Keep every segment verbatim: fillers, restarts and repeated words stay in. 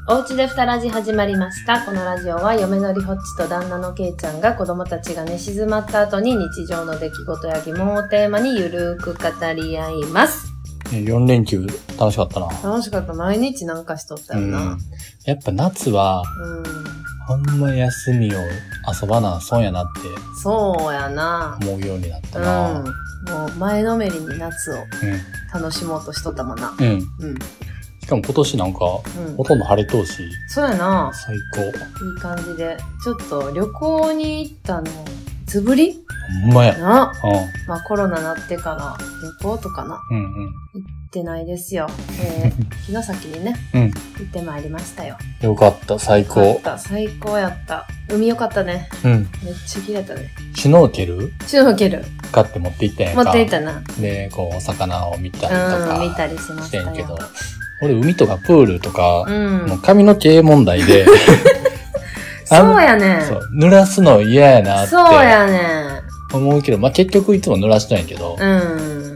おうちでふたラジ始まりました。このラジオは嫁のりほっちと旦那のけいちゃんが子供たちが寝静まった後に日常の出来事や疑問をテーマにゆるーく語り合います。 よん連休楽しかったな。 楽しかった。毎日なんかしとったよな。うん、 やっぱ夏は、うん、ほんま休みを遊ばな損やなって。 そうやな。 思うようになったな。 うん、もう前のめりに夏を楽しもうとしとったもんな。 うん。うんしかも今年なんか、うん、ほとんど晴れ通し。 そうやな。 最高。いい感じで。ちょっと旅行に行ったの、いつぶりほんまや。 な。うん。まあコロナなってから旅行とかな。 うんうん。 行ってないですよ。えー、城崎にね、うん。行ってまいりましたよ。 よかった、最高。 よかった、最高やった。海よかったね。 うん。 めっちゃ綺麗だね。 シュノーケルシュノーケル。 買って持って行ったんやんか。 持って行ったな。 で、こう、お魚を見たりとか。 うん、見たりしましたよ。 してんけど。俺、海とかプールとか、 うん、 もう髪の毛問題で。 そうやねん。 そう。濡らすの嫌やなって。 そうやねん。思うけど、まあ、結局いつも濡らしたんやけど、 うん。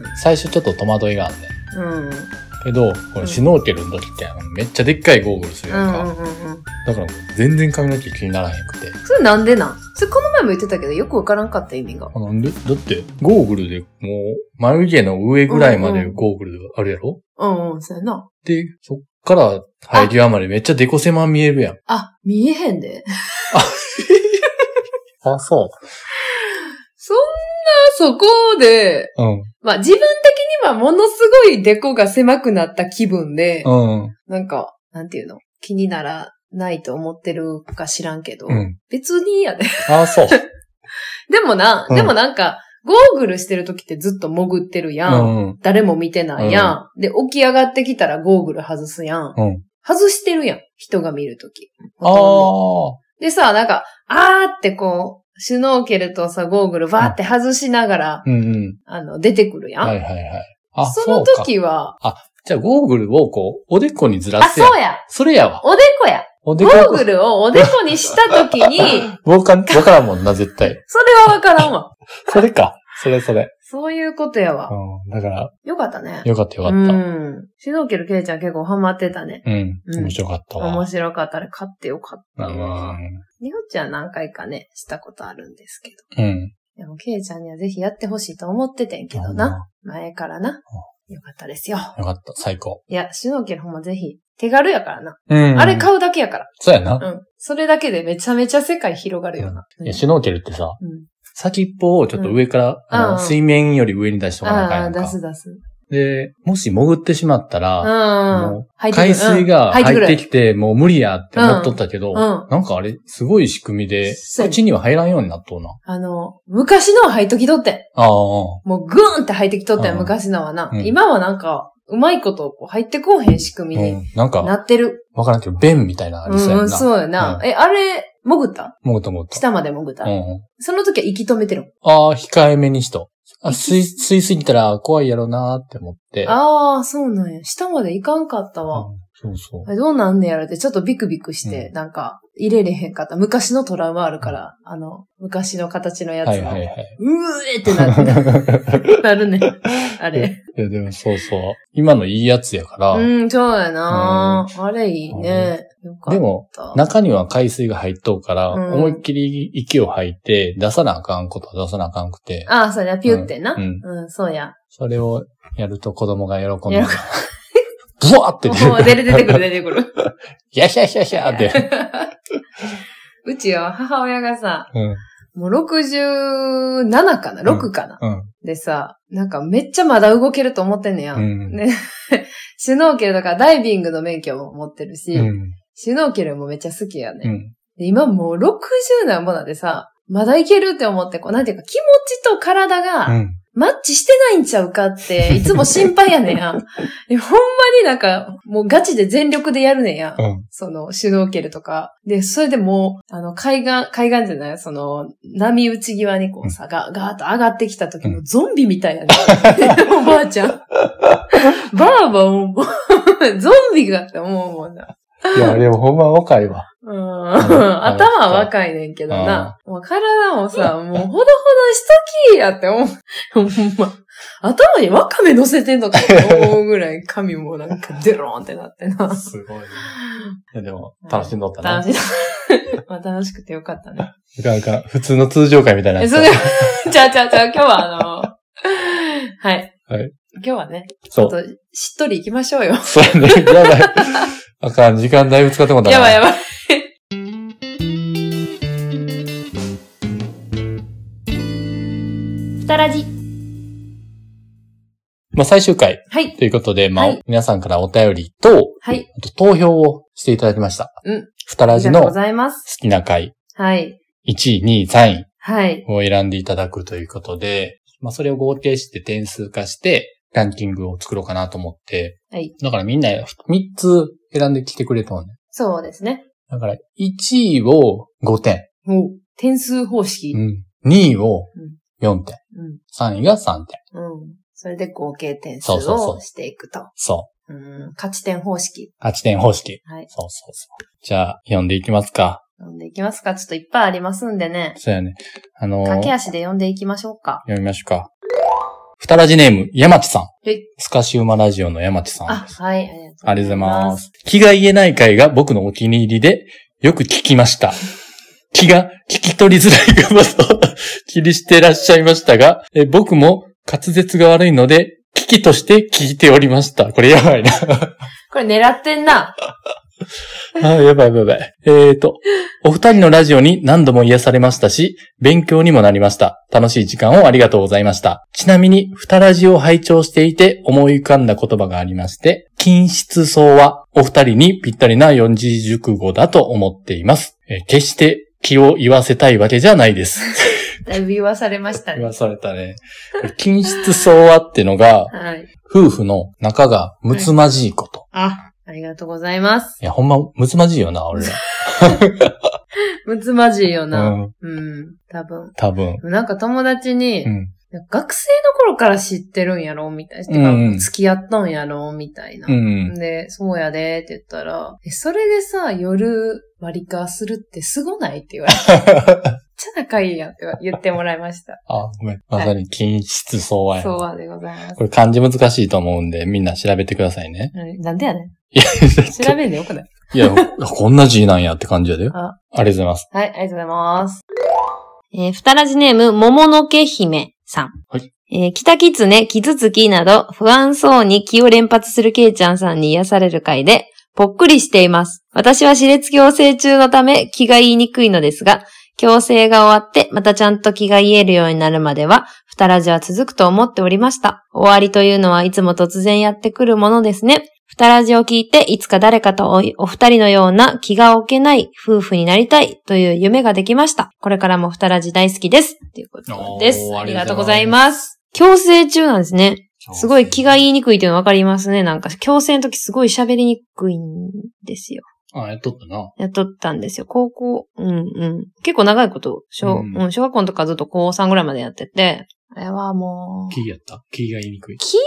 最初ちょっと戸惑いがあんねん。うん。 けど、このシュノーケルの時って、めっちゃでっかいゴーグルするやんか。うんうんうんうん、だから全然髪の毛気にならへんくて。 それなんでなんそれこの前も言ってたけど、よくわからんかった意味が。 なんでだって、ゴーグルでもう、眉毛の上ぐらいまでゴーグルあるやろうんうん、そうやな。 で、そっから生え際までめっちゃデコ狭見えるやん。 あ、見えへんで。 あ、そう。 そんな、そこで、 うん。 まあ自分的にはものすごいデコが狭くなった気分で、 うん。 なんか、なんていうの気にならないと思ってるか知らんけど、 うん、 別にやで。 あ、そう。 でもな、うん、でもなんか、ゴーグルしてる時ってずっと潜ってるやん。うん、誰も見てないやん、うん。で、起き上がってきたらゴーグル外すやん。うん、外してるやん。人が見る時。 ああ。 でさ、なんか、あーってこう、シュノーケルとさ、ゴーグルバーって外しながら、 うんうん、 あの、出てくるやん。 はいはいはい。あ、 その時は、 あ、じゃあゴーグルをこう、おでこにずらすやん。あ、そうや。 それやわ。 おでこや。おでこ。ゴーグルをおでこにした時に。 わかん、わからんもんな、絶対。 それはわからんわ。 それか。それそれ。 そういうことやわ。 うん。だから。 よかったね。 よかったよかった。 うん。シュノーケルケイちゃん結構ハマってたね。 うん。うん、面白かったわ。 面白かったね。買ってよかったわ。 うん。 りほっちゃん何回かね、したことあるんですけど。うん。 でもケイちゃんにはぜひやってほしいと思っててんけどな。うん、前からな。よかったですよ。 よかった。最高。 いや、シュノーケルほんまぜひ。手軽やからな。 うん。 あれ買うだけやから。 そうやな。 うん。それだけでめちゃめちゃ世界広がるよな。 うん、いや、シュノーケルってさ、 うん、 先っぽをちょっと上から、うん、あの水面より上に出しとかなあかんやんか。 ああ、出す出す。 で、もし潜ってしまったら、 うん、 もう海水が入ってきて、もう無理やって思っとったけど、 うんうん、 なんかあれ、すごい仕組みで、口には入らんようになっとうな。 あの、昔のは入っときとってん。 ああ。 もうグーンって入ってきとったん、昔のはな。うん、今はなんか、うまいこと入ってこうへん仕組みになってる。うん、 なんか、わからんけど、弁みたいなありそうやな。 うん、そうやな。うん、え、あれ、潜った潜った潜った。 下まで潜った。 うん、 その時は息止めてる。 ああ、控えめにしと。あ、吸い、吸いすぎたら怖いやろなーって思って。 ああ、そうなんや。下まで行かんかったわ。 うん、そうそう。 どうなんねやろってちょっとビクビクして、うん、なんか、入れれへんかった。昔のトラウマあるから、うん、あの、昔の形のやつは。 はいはいはい。 うーってなる。なるね。あれ。 いや、でもそうそう。今のいいやつやから。 うん、そうやな、うん、あれいいね。よかった。 でも、中には海水が入っとうから、うん、思いっきり息を吐いて、出さなあかんことは出さなあかんくて。 ああ、そうや、ピュってな。 うん。 うん、そうや。 それをやると子供が喜んで。ブワーって出てくる。出てくる、出てくる。 やしゃしゃしゃって。 うちは母親がさ、 うん、 もうろくじゅうななかな ?ろく かな、 うんうん、 でさ、なんかめっちゃまだ動けると思ってんねや。 うん、 ね、シュノーケルとかダイビングの免許も持ってるし、 うん、 シュノーケルもめっちゃ好きやね。 うん、 で今もうろくじゅうなんぼなんでさ、まだいけるって思って、こうなんていうか気持ちと体が、うんマッチしてないんちゃうかって、いつも心配やねんや。ほんまになんか、もうガチで全力でやるねんや。 うん、 その、シュノーケルとか。で、それでもう、あの、海岸、海岸じゃないその、波打ち際にこうさ、ガーガーッと上がってきた時もゾンビみたいやね、うん。おばあちゃん。ばあばも、ゾンビがって思うもんな。 いや、でもほんま若いわ。 うん、頭は若いねんけどな。もう体もさ、もうほどほどしときやって思う。ほんま。頭にワカメ乗せてんのかって思うぐらい髪もなんかデローンってなってな。 すごい、ね。いやでも、楽しんどったな。 楽しんどった。まあ楽しくてよかったね。 いかんいかん。普通の通常会みたいなやつ。 それ、ちゃうちゃうちゃう、今日はあの、はい。 はい。 今日はね、 そう。 ちょっとしっとり行きましょうよ。 そうね。やばい。あかん、時間だいぶ使ってもらったな。 やばいやばい。ふたらじ。 まあ最終回。 はい。 ということで、まあ、 はい、 皆さんからお便りと、 はい。 あと投票をしていただきました。 うん。 ふたらじの好きな回。 はい。 いちい、にい、さんい。 はい。 を選んでいただくということで、まあそれを合計して点数化して、ランキングを作ろうかなと思って。 はい。 だからみんなみっつ選んできてくれたのね。 そうですね。 だからいちいをごてん。 お、点数方式。 うん。にいをよんてん。 うん。 さんいがさんてん。うん。それで合計点数をしていくと。 そう。 うん。勝ち点方式。 勝ち点方式。 はい。 そうそうそう。じゃあ、読んでいきますか。 読んでいきますか。ちょっといっぱいありますんでね。 そうやね。あのー、 駆け足で読んでいきましょうか。 読みましょうか。ふたらじネーム、山地さん。 はい。 スカシウマラジオの山地さんです。 あ、はい。 ありがとうございます。気が言えない回が僕のお気に入りで、よく聞きました。気が聞き取りづらいことを気にしてらっしゃいましたが、え僕も滑舌が悪いので、聞きとして聞いておりました。これやばいな。 これ狙ってんな。 あやばいやばいやばい。えーと、お二人のラジオに何度も癒されましたし、勉強にもなりました。楽しい時間をありがとうございました。ちなみに、二ラジを拝聴していて思い浮かんだ言葉がありまして、均質相はお二人にぴったりな四字熟語だと思っています。えー、決して気を言わせたいわけじゃないです。 だいぶ言わされましたね。 言わされたね。均質相はってのが、はい、夫婦の仲がむつまじいこと。 はい、あ、ありがとうございます。 いや、ほんま、むつまじいよな、俺ら。 むつまじいよな。うん。うん。多分。 多分。 なんか友達に、うん、学生の頃から知ってるんやろみたいな。うん、付き合ったんやろみたいな。うん、で、そうやでって言ったら、え、それでさ、夜割り勘するってすごないって言われて。めっちゃ仲いいやんって言ってもらいました。 あ、ごめん。まさに均質相和や。 相和でございます。 これ漢字難しいと思うんで、みんな調べてくださいね。 なんでやねん。 いや、 調べんでよくない？ いや、こんな字なんやって感じやで。あ、ありがとうございます。 はい、ありがとうございます。えー、ふたらじネーム、もものけ姫さん。 はい。 えー、北キツネ、キツツキなど、不安そうに気を連発するケイちゃんさんに癒される回で、ぽっくりしています。私は歯列矯正中のため気が言いにくいのですが、矯正が終わってまたちゃんと気が言えるようになるまでは、ふたらじは続くと思っておりました。終わりというのはいつも突然やってくるものですね。ふたらじを聞いて、いつか誰かと お, お二人のような気が置けない夫婦になりたいという夢ができました。これからもふたらじ大好きです。ということです。ありがとうございます。矯正中なんですね。すごい気が言いにくいっていうの分かりますね。なんか、矯正の時すごい喋りにくいんですよ。 ああ、やっとったな。 やっとったんですよ。高校、うんうん。結構長いこと、小、うんうん、小学校のとかずっと高さんぐらいまでやってて、あれはもう。 気やった気が言いにくい。 気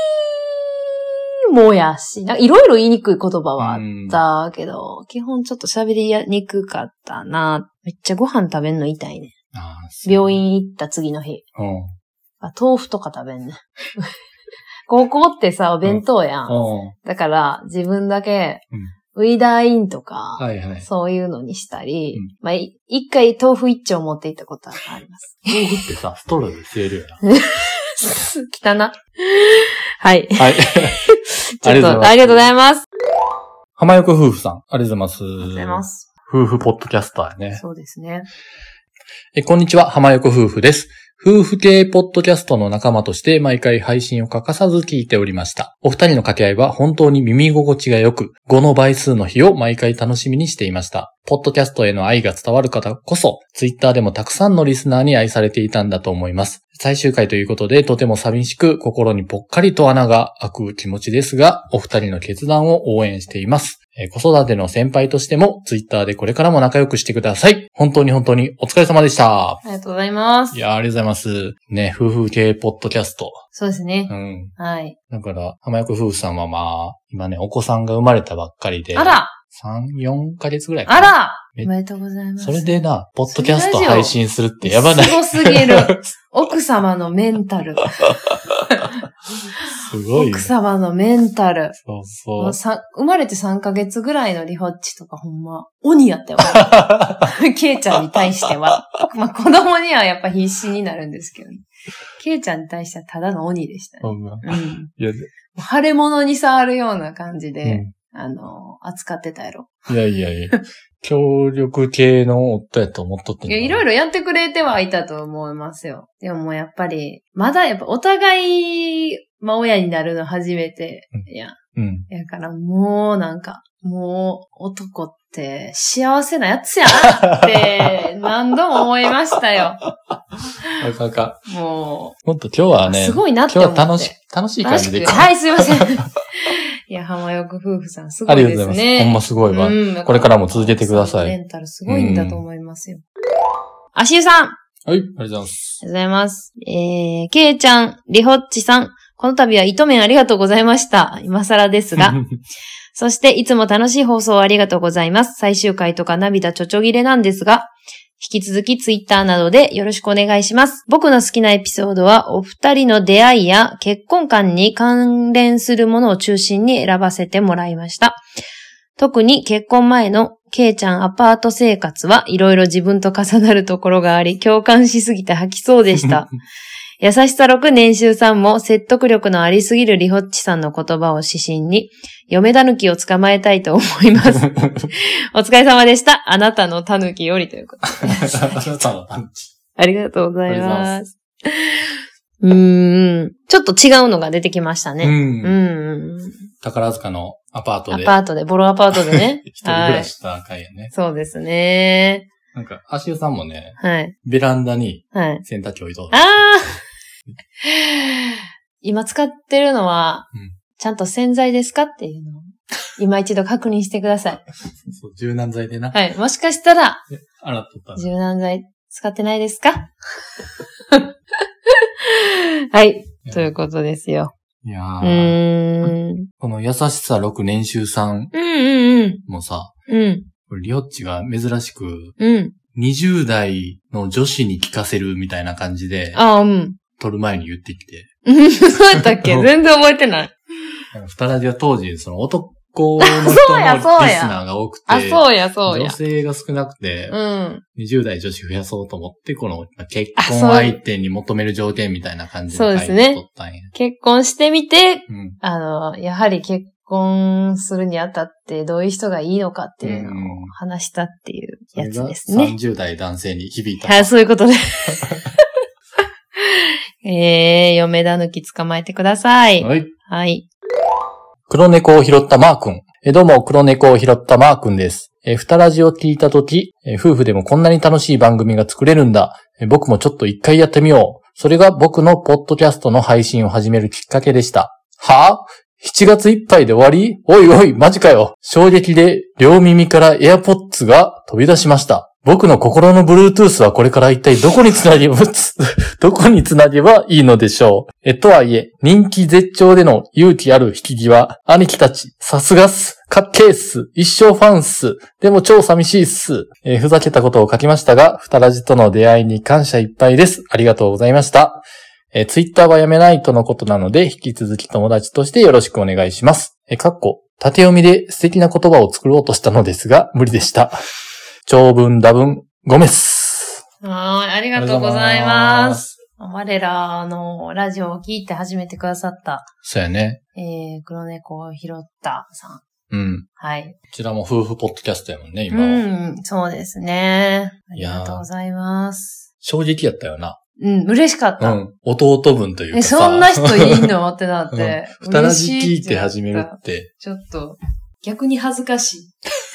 もやし、いろいろ言いにくい言葉はあったけど、うん、基本ちょっと喋りにくかったな。めっちゃご飯食べんの痛いね。ああ、病院行った次の日。うんあ豆腐とか食べんね。高校ってさ、お弁当やん。うん、だから、自分だけ、ウィダーインとか、はいはい、そういうのにしたり、うん、まあ、一回豆腐一丁持っていったことがあります。 豆腐ってさ、ストローで吸えるよな。汚な。はい。 はい。 ちょっと、ありがとうございます。 浜横夫婦さん、ありがとうございます。 ありがとうございます。 夫婦ポッドキャスターやね。 そうですね。 え、こんにちは、浜横夫婦です。夫婦系ポッドキャストの仲間として毎回配信を欠かさず聞いておりました。お二人の掛け合いは本当に耳心地が良く、ごの倍数の日を毎回楽しみにしていました。ポッドキャストへの愛が伝わる方こそ、ツイッターでもたくさんのリスナーに愛されていたんだと思います。最終回ということでとても寂しく心にぽっかりと穴が開く気持ちですが、お二人の決断を応援しています。えー、子育ての先輩としてもツイッターでこれからも仲良くしてください。本当に本当にお疲れ様でした。 ありがとうございます。 いや、ありがとうございます。ね、夫婦系ポッドキャスト。 そうですね。 うん。 はい。 だから、浜横夫婦さんはまあ、今ね、お子さんが生まれたばっかりで。 あらさん、よんかげつぐらいかな。 あらおめでとうございます。 それでな、ポッドキャスト配信するってやばない。 すごすぎる。奥様のメンタル。 すごい、ね。 奥様のメンタル。 そうそう。 さ生まれてさんかげつぐらいのリホッチとかほんま、鬼やったよ。ケイちゃんに対しては。まあ子供にはやっぱ必死になるんですけど、ね、ケイちゃんに対してはただの鬼でしたね。 ほんま。 うん。 いや腫れ物に触るような感じで、 うんあの、扱ってたやろ。 いやいやいや。協力系の夫やと思っとってんいや、いろいろやってくれてはいたと思いますよ。でももうやっぱり、まだやっぱお互い、まあ親になるの初めてやん。 うん。 やからもうなんか、もう男って幸せなやつやなって何度も思いましたよ。 あかんか。 もう。もっと今日はね、 すごいなって思って。 今日は楽し、楽しい感じで。 はい、すいません。いや、浜横夫婦さんすごいですね。ありがとうございます。 ほんますごいわ。うん、これからも続けてください。 メンタルすごいんだと思いますよ。足湯さん。 はい、ありがとうございます。 ありがとうございます。えー、ケイちゃん、リホッチさん、この度は糸面ありがとうございました。今更ですが。そして、いつも楽しい放送をありがとうございます。最終回とか涙ちょちょぎれなんですが、引き続きツイッターなどでよろしくお願いします。僕の好きなエピソードは、お二人の出会いや結婚観に関連するものを中心に選ばせてもらいました。特に結婚前のケイちゃんアパート生活はいろいろ自分と重なるところがあり、共感しすぎて吐きそうでした。優しさろく年収さんも説得力のありすぎるリホッチさんの言葉を指針に、嫁タヌキを捕まえたいと思います。お疲れ様でした。あなたのタヌキよりということで。あなたのタヌキ。ありがとうございます。うーん。ちょっと違うのが出てきましたね。うん。うん、 宝塚のアパートで。 アパートで、ボロアパートでね。 一人暮らしした回やね、はい。 そうですね。 なんか、足湯さんもね。 はい。 ベランダに。はい。洗濯機置いとる。 ああ今使ってるのは、うん、ちゃんと洗剤ですかっていうのを、今一度確認してください。 そう、柔軟剤でな。 はい。もしかしたら、 洗っとった柔軟剤使ってないですかはい。ということですよ。 いやー。 うーん。 この優しさろく年収さん。 うんうんうん。 もさ。 うん。 これリオッチが珍しく。 うん。 にじゅう代の女子に聞かせるみたいな感じで。 ああ、うん。 撮る前に言ってきて。 そうやったっけ全然覚えてない。 二ラジは当時、その男の人のリスナーが多くて。 あ、そうや、そうや。 女性が少なくて、 うん。 にじゅう代女子増やそうと思って、この結婚相手に求める条件みたいな感じで書いて撮ったんや。そうですね。 結婚してみて、 うん、 あの、やはり結婚するにあたってどういう人がいいのかっていうのを話したっていうやつですね。 それがさんじゅう代男性に響いた。 はい、そういうことで。えー、嫁だぬき捕まえてください。 はい。 はい。 黒猫を拾ったマー君。え、どうも、黒猫を拾ったマー君です。え、二ラジを聞いたとき、え、夫婦でもこんなに楽しい番組が作れるんだ。え、僕もちょっと一回やってみよう。それが僕のポッドキャストの配信を始めるきっかけでした。はぁ、しちがついっぱいで終わり？おいおい、マジかよ。衝撃で両耳から AirPods が飛び出しました。僕の心の Bluetooth はこれから一体どこにつなげば、どこにつなげばいいのでしょう。え、とはいえ、人気絶頂での勇気ある引き際、兄貴たち、さすがっす。かっけーっす。一生ファンっす。でも超寂しいっす。えー、ふざけたことを書きましたが、ふたらじとの出会いに感謝いっぱいです。ありがとうございました。えー、ツイッターはやめないとのことなので、引き続き友達としてよろしくお願いします。えー、かっこ、縦読みで素敵な言葉を作ろうとしたのですが、無理でした。長文多文、ごめっす。 はい、ありがとうございます。我らのラジオを聞いて始めてくださった。 そうやね。 えー、黒猫を拾ったさん。うん。 はい。 こちらも夫婦ポッドキャストやもんね、今は。 うん、そうですね。ありがとうございます。 衝撃やったよな。 うん、嬉しかった。 うん。弟分というかさ。 え、そんな人いいのってなって。 うん、二ラジ聞いて始めるって。 ちょっと、逆に恥ずかしい。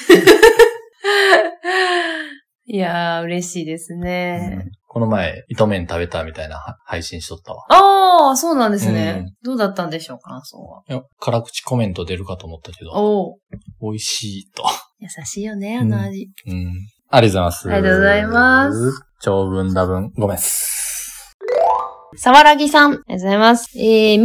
いやー、嬉しいですね、 うん。この前、糸麺食べたみたいな配信しとったわ。 ああ、そうなんですね、うん。どうだったんでしょう、感想は。 いや、辛口コメント出るかと思ったけど。 お美味しいと。 優しいよね、あの味。 うん。うん、ありがとうございます。 ありがとうございます。 長文多文、ごめんっす。 さわらぎさん、ありがとうございます。えー、みっ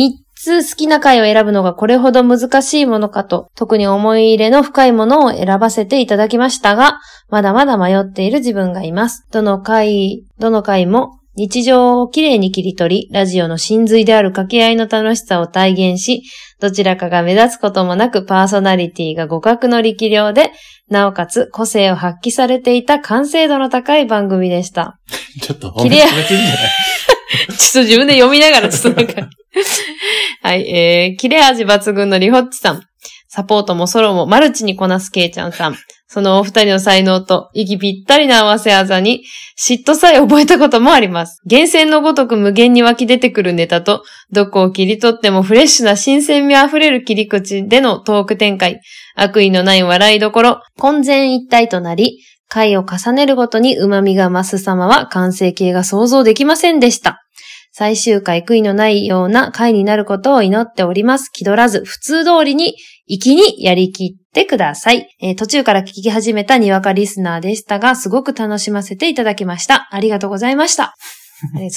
普通好きな回を選ぶのがこれほど難しいものかと、特に思い入れの深いものを選ばせていただきましたが、まだまだ迷っている自分がいます。どの回、どの回も日常をきれいに切り取り、ラジオの真髄である掛け合いの楽しさを体現し、どちらかが目立つこともなくパーソナリティが互角の力量で、なおかつ個性を発揮されていた完成度の高い番組でした。 ちょっと褒めてるんじゃないちょっと自分で読みながらちょっとなんかはい、えー、切れ味抜群のリホッチさん、サポートもソロもマルチにこなすケイちゃんさん、そのお二人の才能と息ぴったりな合わせ技に嫉妬さえ覚えたこともあります。源泉のごとく無限に湧き出てくるネタと、どこを切り取ってもフレッシュな新鮮味あふれる切り口でのトーク展開、悪意のない笑いどころ、混然一体となり、回を重ねるごとに旨味が増す様は完成形が想像できませんでした。最終回悔いのないような回になることを祈っております。気取らず普通通りに粋にやりきってください。えー、途中から聞き始めたにわかリスナーでしたが、すごく楽しませていただきました。ありがとうございました。ありがとうございます。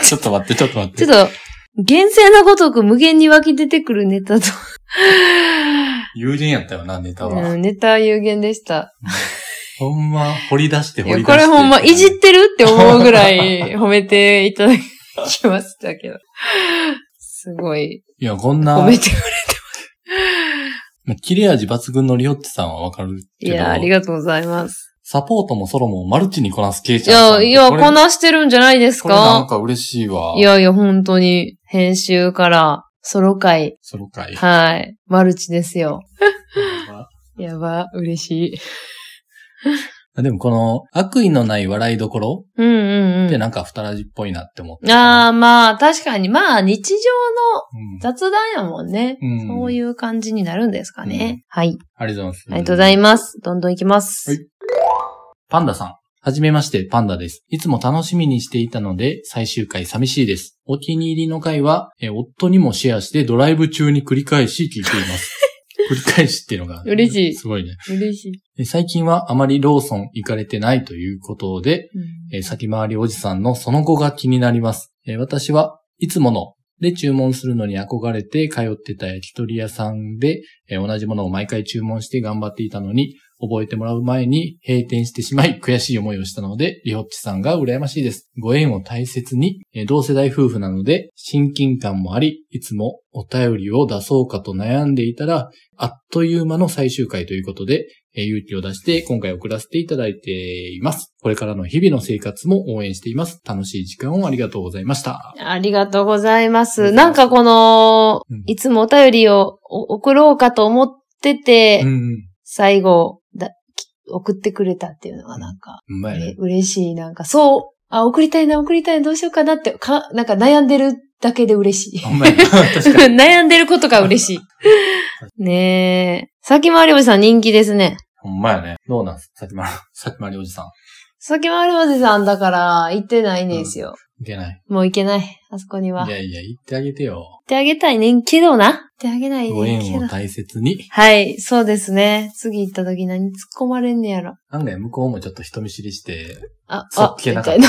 ちょっと待って、ちょっと待って。 ちょっと、厳正なごとく無限に湧き出てくるネタと。 有限やったよな、ネタは。 うん、ネタは有限でした。 ほんま、掘り出して掘り出して。 これほんま、いじってるって思うぐらい褒めていただきましたけど。すごい。 いや、こんな。 褒めてくれてます。切れ味抜群のリオッチさんはわかるけど。 いや、ありがとうございます。 サポートもソロもマルチにこなすケイちゃんさん。 いや、いや、こなしてるんじゃないですか。これなんか嬉しいわ。 いやいや、本当に、編集からソロ回。 ソロ回。 はい。マルチですよ。やば、嬉しい。 でもこの悪意のない笑いどころうんうんうん。 ってなんか二ラジっぽいなって思って。 ああ、まあ確かに。まあ日常の雑談やもんね。うん、そういう感じになるんですかね。うん、はい。 ありがとうございます。 ありがとうございます。どんどんいきます。はい。 パンダさん。はじめまして、パンダです。いつも楽しみにしていたので、最終回寂しいです。お気に入りの回は、え夫にもシェアしてドライブ中に繰り返し聞いています。繰り返しっていうのが。 嬉しい。 すごいね。 嬉しい。 最近はあまりローソン行かれてないということで、うん、先回りおじさんのその後が気になります。私はいつもので注文するのに憧れて通ってた焼き鳥屋さんで同じものを毎回注文して頑張っていたのに、覚えてもらう前に閉店してしまい悔しい思いをしたので、リホッチさんが羨ましいです。ご縁を大切に、同世代夫婦なので親近感もあり、いつもお便りを出そうかと悩んでいたら、あっという間の最終回ということで、勇気を出して今回送らせていただいています。これからの日々の生活も応援しています。楽しい時間をありがとうございました。 ありがとうございます。なんかこの、うん、いつもお便りを送ろうかと思ってて、うんうん、最後だ、送ってくれたっていうのがなんか、 うんね、 嬉しい。なんかそう、あ、送りたいな、送りたいな、どうしようかなって、か、なんか悩んでるだけで嬉しい。悩んでることが嬉しい。ねえ。先回りおじさん人気ですね。 ほんまやね。どうなんすか先回り、先回りおじさん。 先回りおじさんだから行ってないんですよ。 うん、行けない。 もう行けない。あそこには。 いやいや、行ってあげてよ。行ってあげたいねんけどな。行ってあげないねんけど。 ご縁を大切に。 はい、そうですね。次行った時何突っ込まれんねやろ。 案外向こうもちょっと人見知りして、 あ、 そっけなかった。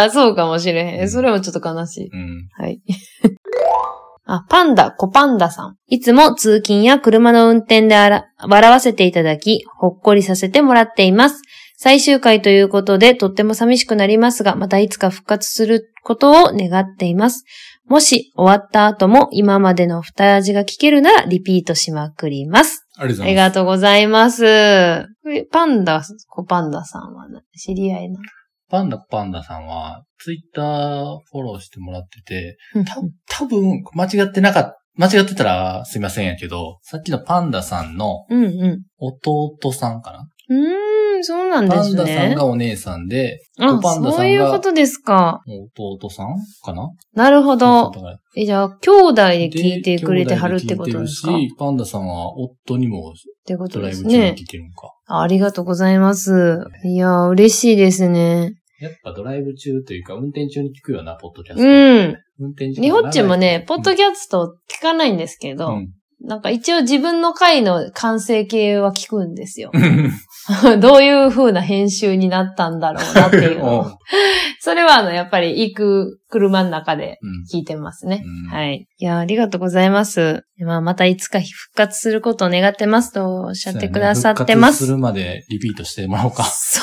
あ、そうかもしれへん。うん、それもちょっと悲しい。 うん。 はい。あ、パンダ、コパンダさん。いつも通勤や車の運転であら、笑わせていただき、ほっこりさせてもらっています。最終回ということで、とっても寂しくなりますが、またいつか復活することを願っています。もし、終わった後も今までの二味が聞けるなら、リピートしまくります。 ありがとうございます。 ありがとうございます。パンダ、コパンダさんは知り合いな。 パンダコパンダさんは、ツイッターフォローしてもらってて、た、多分、間違ってなかった、間違ってたらすいませんやけど、さっきのパンダさんの、弟さんかな、 うんうん、うーん、そうなんですね。 パンダさんがお姉さんで、 あ、パンダさんがそういうことですか。 弟さんかななるほど。え、じゃあ、兄弟で聞いてくれてはるってことですか。 し、パンダさんは夫にも、 ってことですね。ドライブ中に聞いてるのか。 ありがとうございます。いやー、嬉しいですね。 やっぱドライブ中というか、運転中に聞くような、ポッドキャスト。 うん。 運転中にほっちもね、ポッドキャスト聞かないんですけど、うん、 なんか一応自分の回の完成形は聞くんですよ。どういう風な編集になったんだろうなっていうのを。それはあの、やっぱり行く車の中で聞いてますね。うん、はい。いや、ありがとうございます。まあ、またいつか復活することを願ってますとおっしゃってくださってます。 復活するまでリピートしてもらおうか。そう。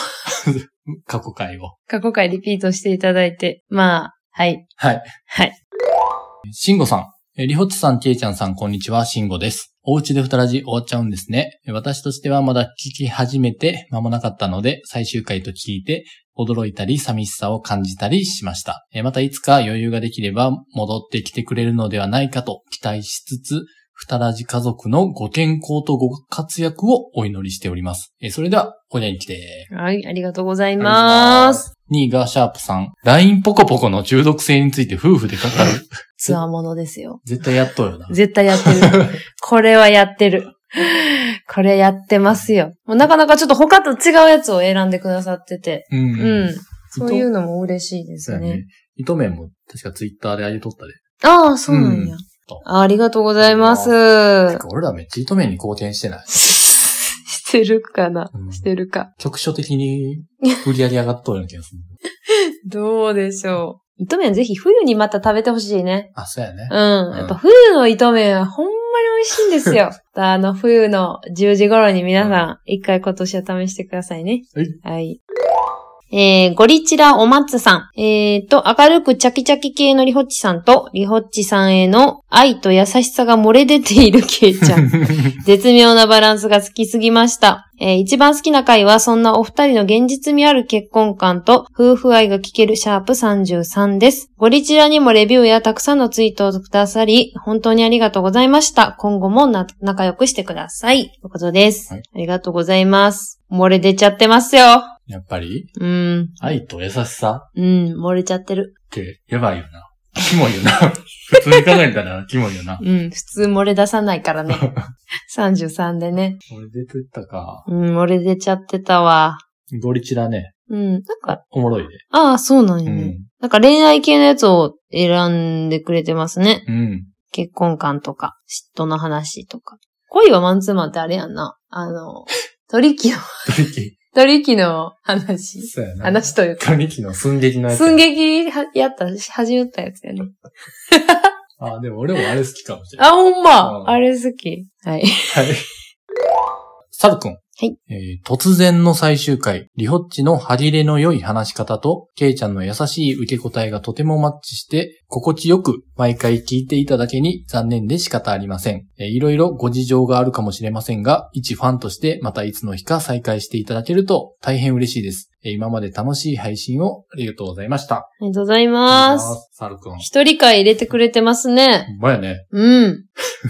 過去回を。 過去回リピートしていただいて。まあ、はい。 はい。 はい。 しんごさん。りほっちさん、けいちゃんさん、こんにちは、しんごです。おうちでふたらじ終わっちゃうんですね。私としてはまだ聞き始めて間もなかったので、最終回と聞いて、驚いたり寂しさを感じたりしました。またいつか余裕ができれば戻ってきてくれるのではないかと期待しつつ、ふたらじ家族のご健康とご活躍をお祈りしております。それでは、お元気で。 はい、ありがとうございます。 にいがシャープさん。ライン ポコポコの中毒性について夫婦で語る。 つわものですよ。 絶対やっとるよな。 絶対やってる。これはやってる。これやってますよ。もうなかなかちょっと他と違うやつを選んでくださってて。うん。うん。そういうのも嬉しいですね。ね糸面も確かツイッターで上げとったで。 ああ、そうなんや。うん、あ, ありがとうございます。 俺らめっちゃ糸面に貢献してないしてるかな、うん、してるか。 局所的に売り上げ上がっとるような気がする。 どうでしょう。糸麺ぜひ冬にまた食べてほしいね。 あ、そうやね。 うん。うん、やっぱ冬の糸麺はほんまに美味しいんですよ。あの、冬のじゅうじ頃に皆さん、一回今年は試してくださいね。はい。はい。えー、ゴリチラお松さん。えーと、明るくチャキチャキ系のリホッチさんと、リホッチさんへの愛と優しさが漏れ出ているケイちゃん。絶妙なバランスが好きすぎました。えー、一番好きな回は、そんなお二人の現実味ある結婚観と、夫婦愛が聞けるシャープさんじゅうさんです。ゴリチラにもレビューやたくさんのツイートをくださり、本当にありがとうございました。今後もな仲良くしてください。ということです、はい。ありがとうございます。漏れ出ちゃってますよ。 やっぱりうん。 愛と優しさうん、漏れちゃってる。 って、やばいよな。キモいよな。普通に考えたらキモいよな。 うん、普通漏れ出さないからね。さんじゅうさんでね。 漏れ出てたか。 うん、漏れ出ちゃってたわ。 ゴリチラね。 うん、なんか。 おもろいで。 ああ、そうなんよね、うん。なんか恋愛系のやつを選んでくれてますね。 うん。 結婚観とか、嫉妬の話とか。恋はマンツーマンってあれやんな。あの、取引の。 取引。 取引の話。 そうやな。 話というか。 取引の寸劇のやつ。 寸劇やった、始めったやつやね。 あ、でも俺もあれ好きかもしれない。 あ、ほんま。あれ好き。はい。はい。 サルくん。 はい、 えー。突然の最終回、リホッチの歯切れの良い話し方と、ケイちゃんの優しい受け答えがとてもマッチして、心地よく毎回聞いていただけに残念で仕方ありません。えー、いろいろご事情があるかもしれませんが、一ファンとしてまたいつの日か再開していただけると大変嬉しいです。えー、今まで楽しい配信をありがとうございました。 ありがとうございます。 サルくん。 一人会入れてくれてますね。 ほんまやね。 うん。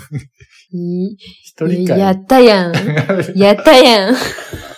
一人会。 やったやん。やったやん。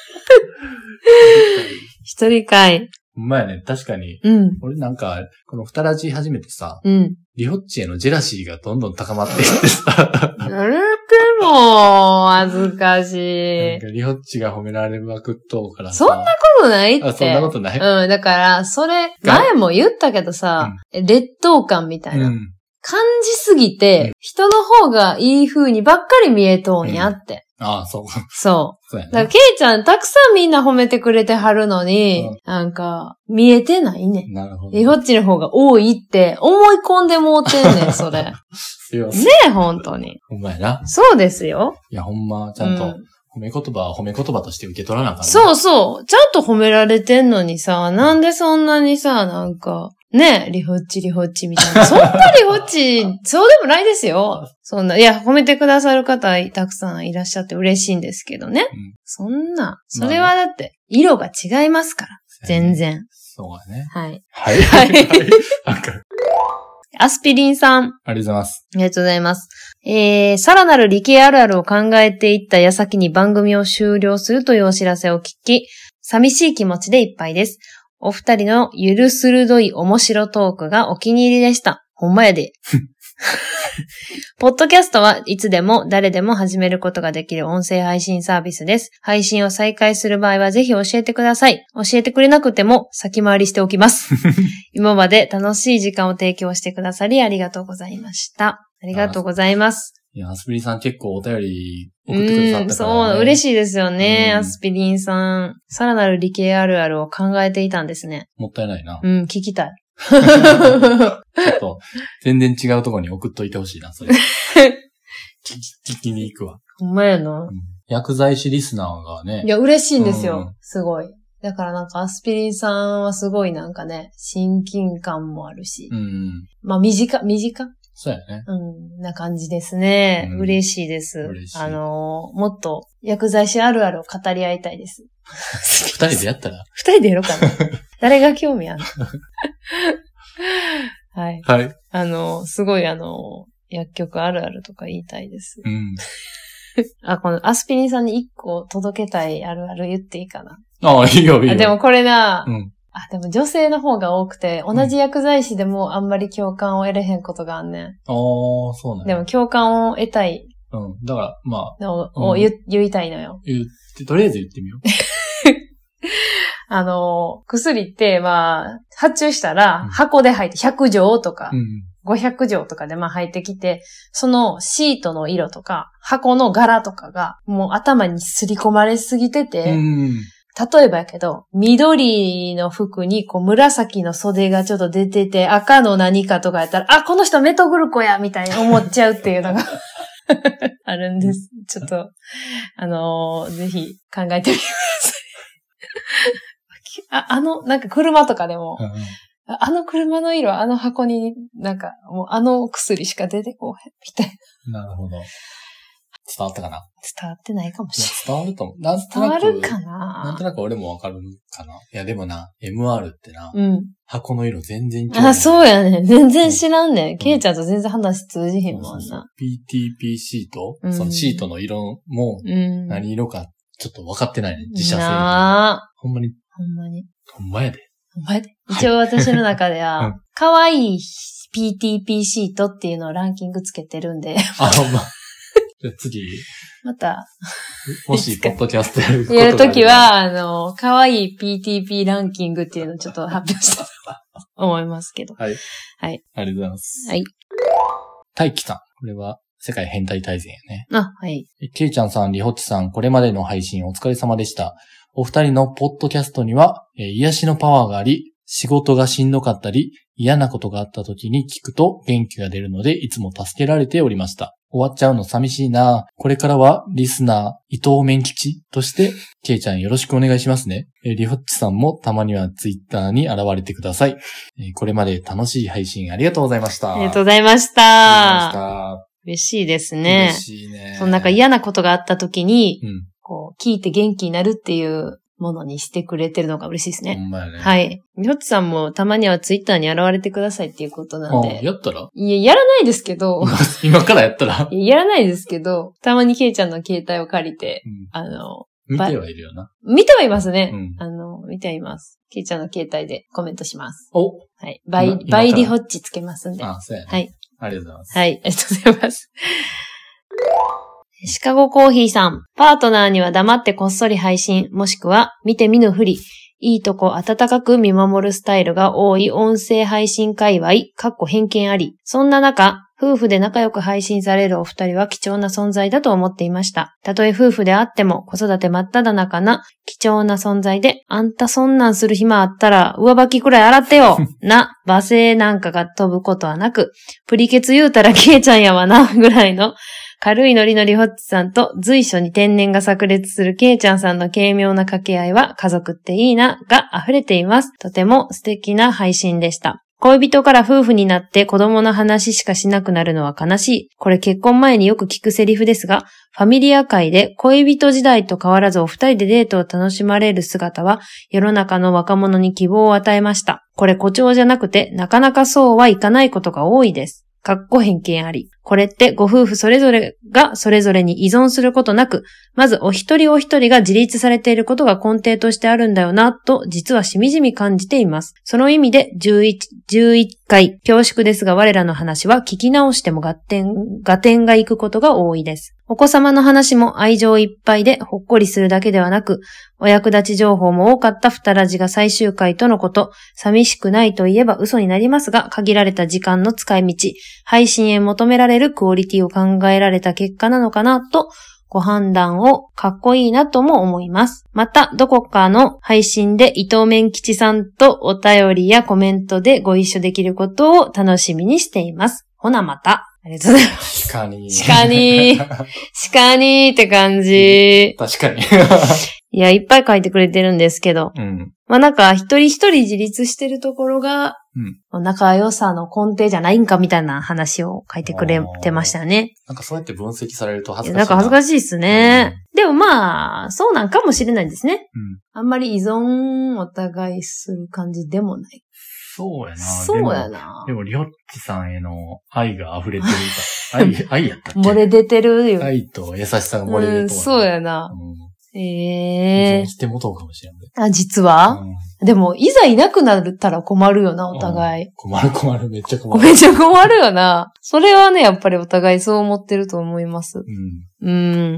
一人会。 ほんまやね。確かに。 うん。 俺なんか、この二ラジ始めてさ、 うん。 リホッチへのジェラシーがどんどん高まっていってさ。 やれても、恥ずかしい。 なんかリホッチが褒められまくっとうからさ。 そんなことないって。 あ、そんなことない。 うん。だから、それ、前も言ったけどさ、うん、劣等感みたいな。うん感じすぎて、うん、人の方がいい風にばっかり見えとんやって。 うん、ああ、そう。 そう。 そうやね。 だから、ケイちゃんたくさんみんな褒めてくれてはるのに、うん、なんか、見えてないね。 なるほど。 リホッチの方が多いって思い込んでもうてんねん、それ。 すいません。 ねえ、ほんとに。 ほんまやな。 そうですよ。 いや、ほんま、ちゃんと、褒め言葉は褒め言葉として受け取らなあかん、ね。 そうそう。ちゃんと褒められてんのにさ、なんでそんなにさ、なんか、ねえ、リホッチリホッチみたいな。そんなリホッチ、そうでもないですよ。そんな、いや、褒めてくださる方たくさんいらっしゃって嬉しいんですけどね。うん、そんな、それはだって、色が違いますから。全然。 そうだね。 はい。 はい。はい。なんかアスピリンさん。 ありがとうございます。 ありがとうございます。えー、さらなる理系あるあるを考えていった矢先に番組を終了するというお知らせを聞き、寂しい気持ちでいっぱいです。お二人のゆる鋭い面白トークがお気に入りでした。ほんまやで。ポッドキャストはいつでも誰でも始めることができる音声配信サービスです。配信を再開する場合はぜひ教えてください。教えてくれなくても先回りしておきます。今まで楽しい時間を提供してくださりありがとうございました。ありがとうございます。 いや、アスピリンさん結構お便り送ってくださったから、ね。うん、 そう、嬉しいですよね、うん、アスピリンさん。さらなる理系あるあるを考えていたんですね。 もったいないな。 うん、聞きたい。 ちょっと、全然違うところに送っといてほしいな、それ。聞き、聞きに行くわ。 ほんまやな、 うん。薬剤師リスナーがね。 いや、嬉しいんですよ。うん、すごい。だからなんかアスピリンさんはすごいなんかね、親近感もあるし。 うん。 まあ短、短そうやね。 うん、な感じですね。うん、嬉しいです。 嬉しい。 あのー、もっと薬剤師あるあるを語り合いたいです。 二人でやったら二人でやろうかな。誰が興味あるはい。 はい。 あのー、すごいあのー、薬局あるあるとか言いたいです。 うん。 あ、このアスピリンさんに一個届けたいあるある言っていいかな。 ああ、いいよ、いいよ。 でもこれな、 うん。 あ、でも女性の方が多くて、同じ薬剤師でもあんまり共感を得れへんことがあんねん。ああ、 そうなんや。 でも共感を得たい。 うん。だから、まあ。 を、を言、うん、言いたいのよ。 言って、とりあえず言ってみよう。 あの、薬って、まあ、発注したら、箱で入ってひゃく錠とか、うん、ごひゃく錠とかでまあ入ってきて、そのシートの色とか、箱の柄とかが、もう頭にすり込まれすぎてて、うん例えばやけど、緑の服にこう紫の袖がちょっと出てて、赤の何かとかやったら、あ、この人メトグルコやみたいに思っちゃうっていうのがあるんです。ちょっと、あのー、ぜひ考えてみてください。あ、あの、なんか車とかでも、うんあの車の色、あの箱になんか、もうあの薬しか出てこへんみたいな。なるほど。伝わったかな伝わってないかもしれない。伝わると思う。なんとなく。伝わるかななんとなく俺もわかるかな。いやでもな、エムアール ってな、 うん、 箱の色全然違う、 ね。あ、そうやね。全然知らんね。うん、ケイちゃんと全然話通じへんもんな。そうそうそうピーティーピー シート、うん、そのシートの色も何色かちょっと分かってないね。自社製品。 なほんまに。 ほんまに。 ほんまやで。 ほんまやで。一応私の中では、可、は、愛、いい ピーティーピー シートっていうのをランキングつけてるんで。 あ、ほんま。じゃあ次。 また。 もし、ポッドキャストやることがやるときは、あの、可愛い ピーティーピー ランキングっていうのをちょっと発表したいと思いますけど。 はい。 はい。 ありがとうございます。 はい。 大輝さん。これは、世界変態大全やね。 あ、はい。 ケイちゃんさん、リホッチさん、これまでの配信お疲れ様でした。お二人のポッドキャストには、えー、癒しのパワーがあり、仕事がしんどかったり、嫌なことがあった時に聞くと元気が出るので、いつも助けられておりました。終わっちゃうの寂しいな。これからはリスナー伊藤面吉として、ケイちゃんよろしくお願いしますね。えー、リホッチさんもたまにはツイッターに現れてください。えー、これまで楽しい配信ありがとうございました。 ありがとうございました。嬉しいですね。 嬉しいね。 そのなんか嫌なことがあった時に、 うん、 こう聞いて元気になるっていうものにしてくれてるのが嬉しいですね。 ほんまやね。 はい。りょっちさんもたまにはツイッターに現れてくださいっていうことなんで。 あ、やったら？ いや、やらないですけど。 今からやったら？ いや、やらないですけど、たまにケイちゃんの携帯を借りて、うん、あの、 見てはいるよな。 見てはいますね。 うん、 あの、見てはいます。ケイちゃんの携帯でコメントします。 おはい。バイ、バイリホッチつけますんで。 あ、そうやね。 はい。 ありがとうございます。 はい、ありがとうございます。シカゴコーヒーさん、パートナーには黙ってこっそり配信、もしくは見て見ぬふり、いいとこ温かく見守るスタイルが多い音声配信界隈、かっこ偏見あり。そんな中、夫婦で仲良く配信されるお二人は貴重な存在だと思っていました。たとえ夫婦であっても子育て真っ只中な貴重な存在で、あんたそんなんする暇あったら上履きくらい洗ってよな罵声なんかが飛ぶことはなく、プリケツ言うたらケイちゃんやわなぐらいの軽いノリノリホッチさんと随所に天然が炸裂するケイちゃんさんの軽妙な掛け合いは家族っていいなが溢れています。とても素敵な配信でした。恋人から夫婦になって子供の話しかしなくなるのは悲しい。これ結婚前によく聞くセリフですが、ファミリア界で恋人時代と変わらずお二人でデートを楽しまれる姿は世の中の若者に希望を与えました。これ誇張じゃなくてなかなかそうはいかないことが多いです。かっこ偏見あり。これってご夫婦それぞれがそれぞれに依存することなく、まずお一人お一人が自立されていることが根底としてあるんだよな、と実はしみじみ感じています。その意味でじゅういち、じゅういっかい、恐縮ですが我らの話は聞き直しても合点、合点がいくことが多いです。 お子様の話も愛情いっぱいでほっこりするだけではなく、お役立ち情報も多かったふたラジが最終回とのこと、寂しくないと言えば嘘になりますが、限られた時間の使い道、配信へ求められるクオリティを考えられた結果なのかなと、ご判断をかっこいいなとも思います。また、どこかの配信で伊藤面吉さんとお便りやコメントでご一緒できることを楽しみにしています。ほなまた。ありがとうございます。 鹿に。 鹿に。鹿にって感じ。 確かに。 いや、いっぱい書いてくれてるんですけど。 うん。 まあなんか、一人一人自立してるところが、うん、仲良さの根底じゃないんかみたいな話を書いてくれてましたね。 なんかそうやって分析されると恥ずかしいな。 なんか恥ずかしいですね。うん、でもまあ、そうなんかもしれないですね。 うん、 あんまり依存お互いする感じでもない。 そうやな。 そうやな。 でも、りょっちさんへの愛が溢れてるから。愛、愛やったっけ？ 漏れ出てるよ。 愛と優しさが漏れると、 うん。そうやな。うん、ええー。 してもとうかもしれない。 あ、実は、うん、でも、いざいなくなったら困るよな、お互い。うん、 困る困る、めっちゃ困る。 めっちゃ困るよな。それはね、やっぱりお互いそう思ってると思います。うん。うん。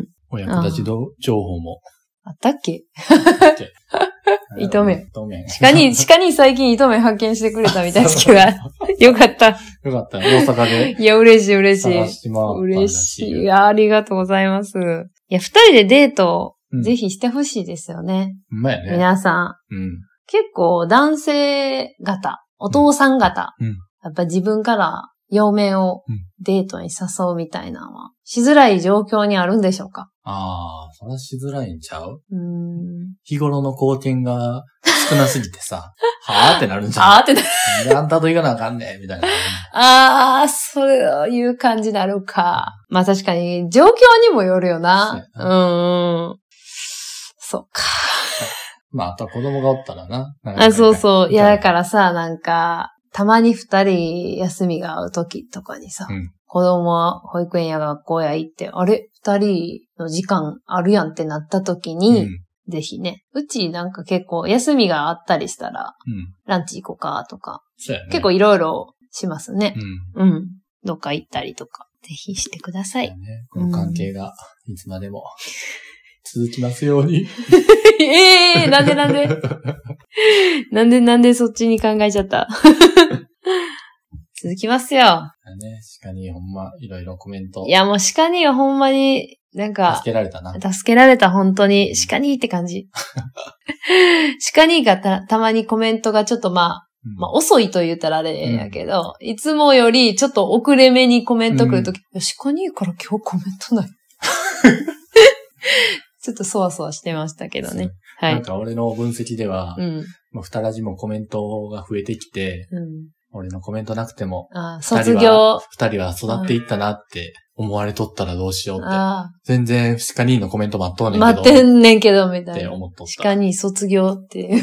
お役立ち情報も。 あったっけ糸面。 糸面。 鹿に、鹿に最近糸面発見してくれたみたいですけど。よかった。 よかった。大阪で。 いや、嬉しい嬉しい。 探してもらった嬉しい。いや、ありがとうございます。いや、二人でデート、うん、ぜひしてほしいですよね。 うまいね。 皆さん。うん。 結構、男性型、お父さん型、 うん、 やっぱ自分から嫁をデートに誘うみたいなのは、しづらい状況にあるんでしょうか？ ああ、それはしづらいんちゃう？ うーん。 日頃の貢献が少なすぎてさ、はぁってなるんじゃん。 あーってなる。 あんたと行かなあかんねん、みたいな。 ああ、そういう感じになるか。まあ確かに、状況にもよるよな。うーん。そうか。 まあ、あとは子供がおったらな。 あ、そうそう。いや、だからさ、なんか、たまに二人休みが合う時とかにさ、うん、子供は保育園や学校や行って、あれ二人の時間あるやんってなった時に、うん、ぜひね、うちなんか結構休みがあったりしたら、うん、ランチ行こうかとか、 そうやね、 結構いろいろしますね、 うん。 うん。どっか行ったりとか、ぜひしてください。 ね、この関係がいつまでも続きますように。 ええー、なんでなんでなんでなんでそっちに考えちゃった続きますよ。 ね、鹿にほんまいろいろコメント。 いやもう鹿にはほんまになんか。 助けられたな。 助けられた本当に。鹿にって感じ。鹿にがた、たまにコメントがちょっとまあ、うん、まあ遅いと言ったらあれやけど、うん、いつもよりちょっと遅れ目にコメント来るとき、うん、鹿にから今日コメントない。ちょっとそわそわしてましたけどね。はい。 なんか俺の分析では、 うん、 もう二ラジもコメントが増えてきて、 うん、 俺のコメントなくても、 あ卒業。 二人は育っていったなって思われとったらどうしようって。全然鹿兄のコメント待っとうねんけど。 待ってんねんけど、みたいな。 って思っとった。 鹿兄卒業っていう。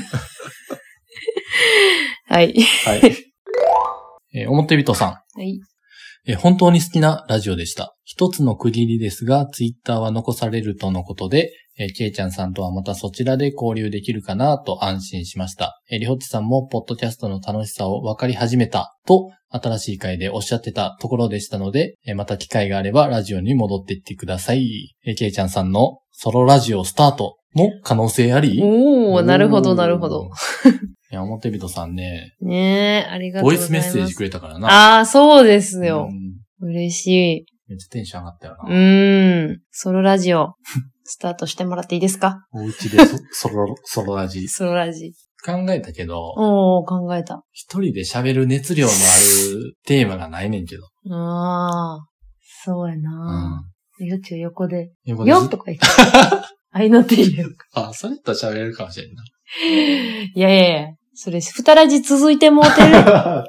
はい。 はい。えー、表人さん。 はい。 えー、本当に好きなラジオでした。一つの区切りですが、ツイッターは残されるとのことで、えー、ケイちゃんさんとはまたそちらで交流できるかなと安心しました。えー、りほっちさんもポッドキャストの楽しさを分かり始めたと、新しい回でおっしゃってたところでしたので、えー、また機会があればラジオに戻っていってください。えー、ケイちゃんさんのソロラジオスタートの可能性あり？ おー、なるほど、なるほど。 いや、表人さんね。 ねえ、ありがとうございます。 ボイスメッセージくれたからな。 ああ、そうですよ。うん、嬉しい。 めっちゃテンション上がったよな。 うーん。ソロラジオ、スタートしてもらっていいですか？ お家でソロ、ソロラジ。 ソロラジ。 考えたけど。 おー、考えた。 一人で喋る熱量のあるテーマがないねんけど。 ああ、そうやな。うん。よっちょ横で。 横で。 よっとか言って。あいのって言えよ。 あ、それと喋れるかもしれんな。 いやいやいや。それ、二ラジ続いてもうてる。はい。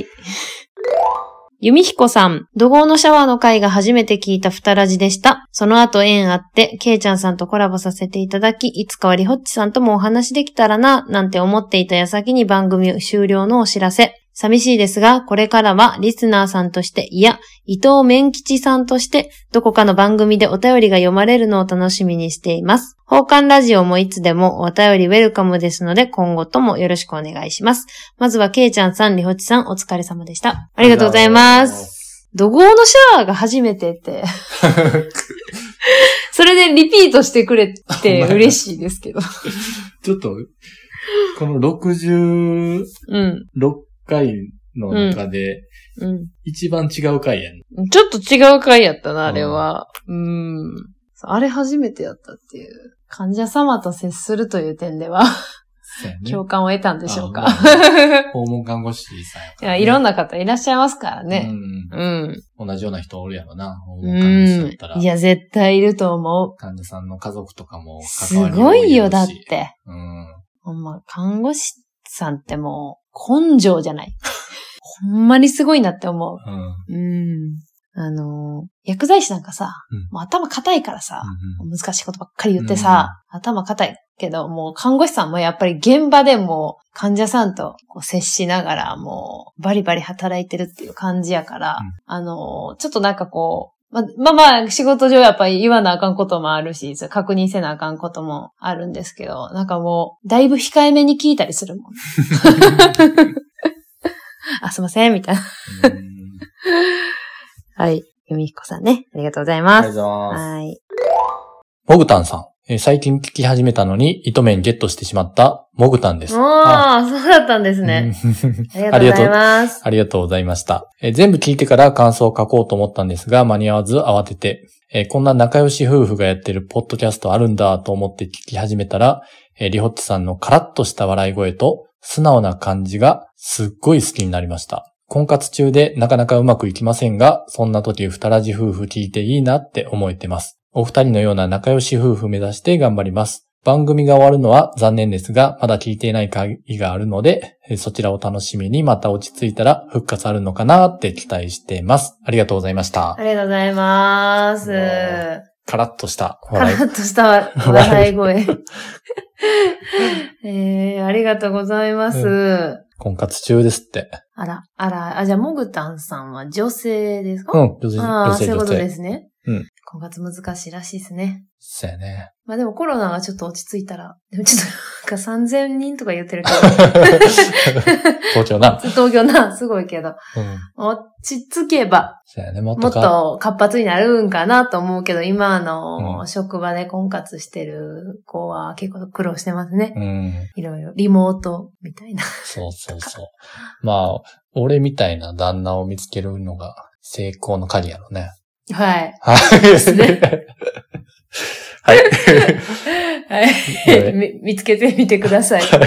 由美彦さん、怒号のシャワーの回が初めて聞いた二ラジでした。その後縁あって、ケイちゃんさんとコラボさせていただき、いつかはりほっちさんともお話できたらな、なんて思っていた矢先に番組終了のお知らせ。寂しいですが、これからはリスナーさんとして、いや、伊藤面吉さんとして、どこかの番組でお便りが読まれるのを楽しみにしています。放課ラジオもいつでもお便りウェルカムですので、今後ともよろしくお願いします。まずは、けいちゃんさん、りほちさん、お疲れ様でした。ありがとうございます。 怒号のシャワーが初めてって。それでリピートしてくれて嬉しいですけど。 ちょっと、このろくじゅうろっかいの中で、うんうん、一番違う回やん。 ちょっと違う回やったな、あれは。うん。あれ初めてやったっていう。患者様と接するという点では、ね、共感を得たんでしょうか。 訪問看護師さんやから、 ね、いや、いろんな方いらっしゃいますからね。 うん。うん、同じような人おるやろな。訪問看護師だったら。 いや、絶対いると思う。 患者さんの家族とかも関わり多いし。すごいよ、だって。 うん。 ほんま、看護師さんってもう、根性じゃない。ほんまにすごいなって思う。うん。うん。あの、薬剤師なんかさ、うん、もう頭固いからさ、うんうん、難しいことばっかり言ってさ、うん、頭固いけど、もう看護師さんもやっぱり現場でも患者さんとこう接しながらもうバリバリ働いてるっていう感じやから、うん、あの、ちょっとなんかこう、ま、まあまあ仕事上やっぱり言わなあかんこともあるし、確認せなあかんこともあるんですけど、なんかもうだいぶ控えめに聞いたりするもん。あ、すいません、みたいな。はい。ゆみひこさんね。ありがとうございます。 ありがとうございます。 はい。 もぐたんさん。えー、最近聞き始めたのに糸面ゲットしてしまったもぐたんです。 ああ、そうだったんですね。ありがとうございます。 ありがとうございました、えー。全部聞いてから感想を書こうと思ったんですが、間に合わず慌てて、えー、こんな仲良し夫婦がやってるポッドキャストあるんだと思って聞き始めたら、えー、りほっちさんのカラッとした笑い声と素直な感じがすっごい好きになりました。婚活中でなかなかうまくいきませんが、そんな時二ラジ夫婦聞いていいなって思えてます。お二人のような仲良し夫婦目指して頑張ります。番組が終わるのは残念ですが、まだ聞いていない回があるので、そちらを楽しみにまた落ち着いたら復活あるのかなって期待しています。ありがとうございました。 ありがとうございます。 カラッとした笑い。カラッとした笑い声。えー、ありがとうございます。うん婚活中ですって。 あら、あら、あ、じゃあ、もぐたんさんは女性ですか？ うん、女性、 あ女性。 そういうことですね。 うん。 婚活難しいらしいですね。 そうやね。 まあでもコロナがちょっと落ち着いたら、でもちょっとなんかさんぜんにんとか言ってるけど。 東京な。 東京な、すごいけど。うん、落ち着けば、 そうやね、もっともっと活発になるんかなと思うけど、今の職場で婚活してる子は結構苦労してますね。 うん。 いろいろ、リモートみたいな。 そうそうそう。まあ、俺みたいな旦那を見つけるのが成功の鍵やろね。 はい。 はい。ですね。はい。 はい。み、見つけてみてください。 はい。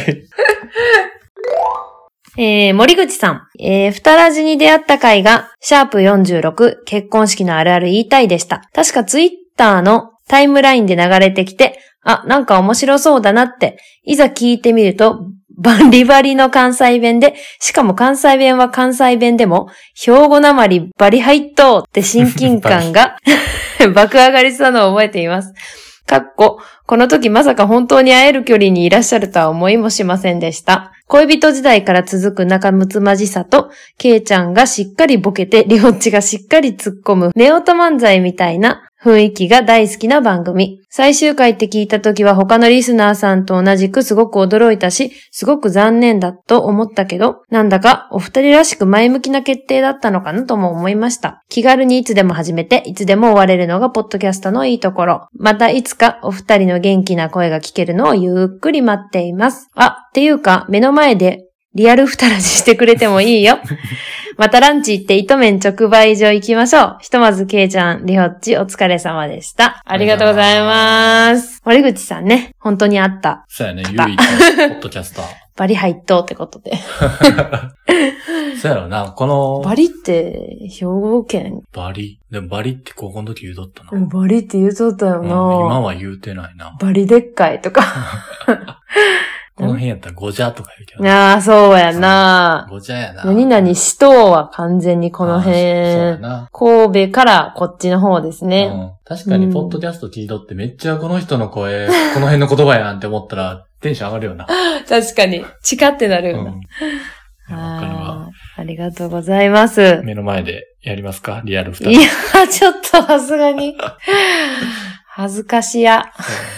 えー、森口さん。えー、ふたラジに出会った回が、シャープよんじゅうろく、結婚式のあるある言いたいでした。確かツイッターのタイムラインで流れてきて、あ、なんか面白そうだなって、いざ聞いてみると、バリバリの関西弁で、しかも関西弁は関西弁でも、兵庫なまりバリ入っとって親近感が爆上がりしたのを覚えています。かっこ、この時まさか本当に会える距離にいらっしゃるとは思いもしませんでした。恋人時代から続く仲睦まじさと、ケイちゃんがしっかりボケて、リホッチがしっかり突っ込む、夫婦漫才みたいな雰囲気が大好きな番組。最終回って聞いた時は他のリスナーさんと同じくすごく驚いたし、すごく残念だと思ったけど、なんだかお二人らしく前向きな決定だったのかなとも思いました。気軽にいつでも始めて、いつでも終われるのがポッドキャストのいいところ。またいつかお二人の元気な声が聞けるのをゆっくり待っています。あ、っていうか、目の前でリアル二ラジしてくれてもいいよ。またランチ行って糸麺直売所行きましょう。ひとまずケイちゃん、リホッチお疲れ様でした。ありがとうございます。森口さんね、本当にあった。 そうやね、唯一のポッドキャスター。 バリ入っとうってことで。 そうやろな、この。 バリって兵庫県。 バリ。でもバリって高校の時言うとったな。 バリって言うとったよな、うん。 今は言うてないな。 バリでっかいとか。 この辺やったらゴジャとか言うけど、ね。 ああ、そうやな。 ゴジャやな。 何々市東は完全にこの辺。そうやな。神戸からこっちの方ですね。 うん、確かにポッドキャスト聞いとってめっちゃこの人の声、この辺の言葉やんって思ったらテンション上がるよな。 確かに。チカってなるよな。うん、あ, ありがとうございます。 目の前でやりますかリアル二人。 いや、ちょっとさすがに。恥ずかしや。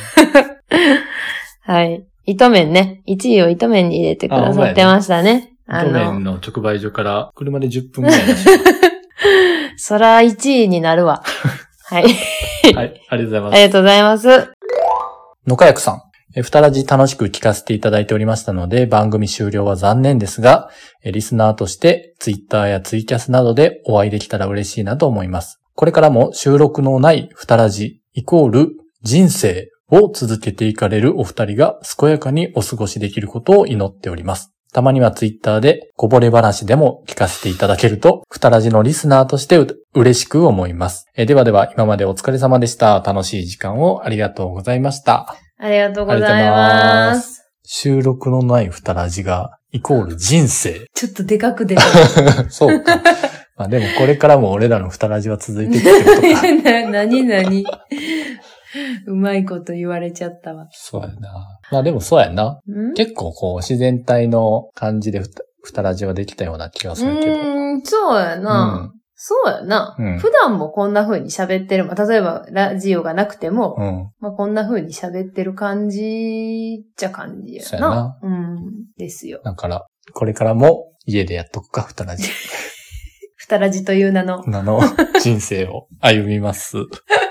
はい。糸麺ね。いちいを糸麺に入れてくださってましたね。 糸麺の直売所から車でじゅっぷんぐらいだし。 そらいちいになるわ。はい。 はい、ありがとうございます。 ありがとうございます。 野家役さん。え、ふたらじ楽しく聞かせていただいておりましたので、番組終了は残念ですが、え、リスナーとしてツイッターやツイキャスなどでお会いできたら嬉しいなと思います。これからも収録のないふたらじイコール人生を続けていかれるお二人が健やかにお過ごしできることを祈っております。たまにはツイッターでこぼれ話でも聞かせていただけると、ふたらじのリスナーとしてう嬉しく思います。え、ではでは今までお疲れ様でした。楽しい時間をありがとうございました。 ありがとうございます。 収録のないふたらじがイコール人生。 ちょっとでかく出た。 そうか。まあでもこれからも俺らのふたらじは続いていくってことか。 な、なになにうまいこと言われちゃったわ。 そうやな。まあでもそうやな。結構こう自然体の感じでふた、ふたらじはできたような気がするけど。 うーん、そうやな。うん、そうやな、うん。普段もこんな風に喋ってる。まあ、例えばラジオがなくても、うん、まあこんな風に喋ってる感じっちゃ感じやな。そうやな。うん。ですよ。 だから、これからも家でやっとくか、ふたらじ。 ふたらじという名の。 名の人生を歩みます。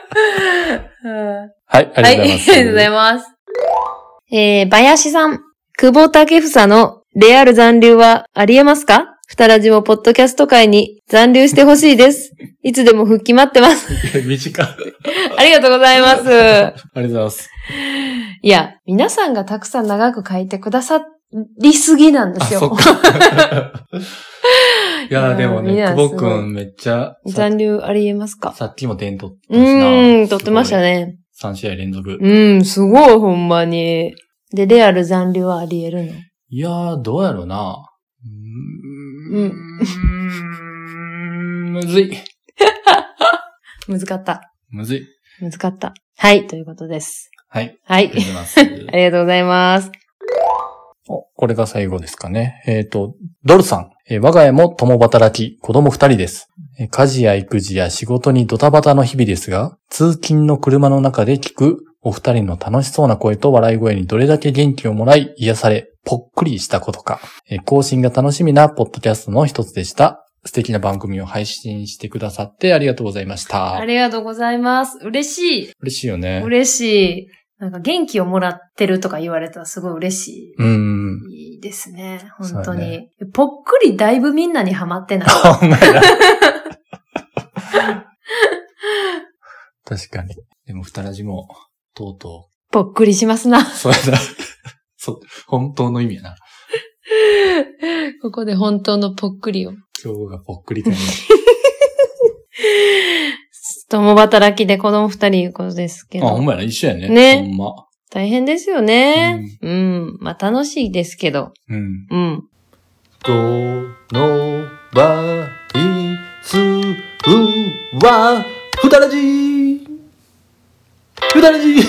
はい、ありがとうございます。はい、ありがとうございます。 えー、バヤシさん。久保建英のレアル残留はありえますか？ふたらじもポッドキャスト界に残留してほしいです。いつでも復帰待ってます。 短い。 ありがとうございます。ありがとうございます。 いや、皆さんがたくさん長く書いてくださりすぎなんですよ。 あ、そっか。いや、でもね、久保くんめっちゃ。 残留ありえますか？ さっきも点取ってましたな。 うーん、取ってましたね。 さん試合連続。 うん、すごい、ほんまに。で、レアル残留はありえるの？ いやー、どうやろうな。うーん。うーんむずい。 むずかった。 むずい。 むずかった。はい、ということです。 はい。 はい。ありがとうございます。ありがとうございます。 お、これが最後ですかね。えっと、ドルさん。えー、我が家も共働き、子供二人です。えー、家事や育児や仕事にドタバタの日々ですが、通勤の車の中で聞くお二人の楽しそうな声と笑い声にどれだけ元気をもらい、癒され、ぽっくりしたことか。えー、更新が楽しみなポッドキャストの一つでした。素敵な番組を配信してくださってありがとうございました。 ありがとうございます。嬉しい。 嬉しいよね。 嬉しい。なんか元気をもらってるとか言われたらすごい嬉しい。 うん。 いいですね。本当に。ね、ぽっくりだいぶみんなにハマってない。 ほんまや。確かに。でも二らじも、とうとう。ぽっくりしますな。 そうやな。そう、本当の意味やな。 ここで本当のぽっくりを。 今日がぽっくりかね。 共働きで子供二人いうことですけど。 あ、ほんまやな、一緒やね。 ね。 ほんま。 大変ですよね。うん。うん、まあ楽しいですけど。 うん。 うん。 このバイスは、ふたらじふたらじ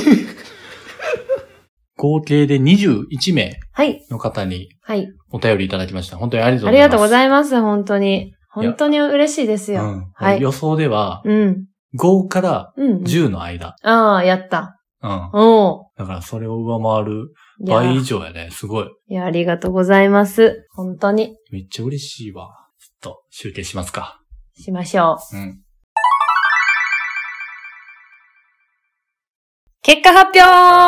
合計でにじゅういちめいの方にお便りいただきました。本当にありがとうございます。 ありがとうございます、本当に。本当に嬉しいですよ。 うん、はい。予想では、 うん、 ごからじゅうの間。 うんうん、ああ、やった。 うん。 おだからそれを上回る倍以上やね。すごい。 いや、ありがとうございます。本当に。 めっちゃ嬉しいわ。ちょっと集計しますか。 しましょう。うん。 結果発表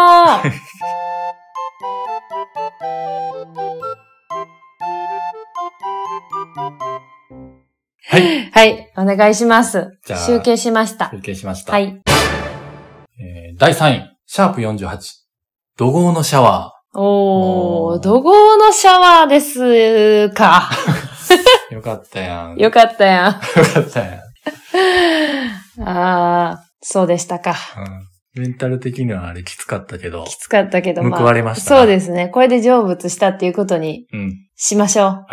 はい。 はい。お願いします。じゃあ集計しました。 集計しました。 はい。 えー、だいさんい、シャープよんじゅうはち。怒号のシャワー。おー、怒号のシャワーですか。 よかったやん。 よかったやん。 よかったやん。あー、そうでしたか。 うん。メンタル的にはあれきつかったけど。 きつかったけど、 まあ。報われました。 そうですね。これで成仏したっていうことに。 うん。 しましょう。 はい。